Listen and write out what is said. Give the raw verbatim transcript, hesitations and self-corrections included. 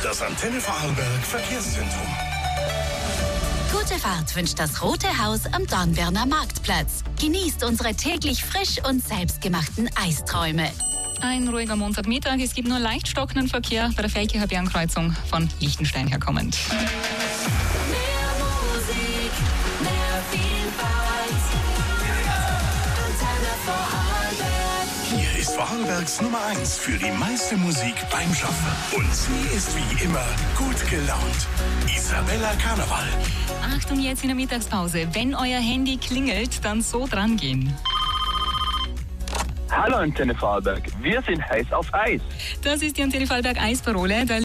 Das Antenne Vorarlberg Verkehrszentrum. Gute Fahrt wünscht das Rote Haus am Dornbirner Marktplatz. Genießt unsere täglich frisch und selbstgemachten Eisträume. Ein ruhiger Montagmittag. Es gibt nur leicht stockenden Verkehr bei der Felkicher Bernkreuzung von Liechtenstein her kommend. Mehr Musik, mehr Vielfalt. Antenne Vorarlberg. Hier ist Vorarlbergs Nummer eins für die meiste Musik beim Schaffen. Und sie ist wie immer gut gelaunt. Isabella Karneval. Achtung jetzt in der Mittagspause. Wenn euer Handy klingelt, dann so dran gehen. Hallo Antenne Vorarlberg, wir sind heiß auf Eis. Das ist die Antenne Vorarlberg Eisparole. Da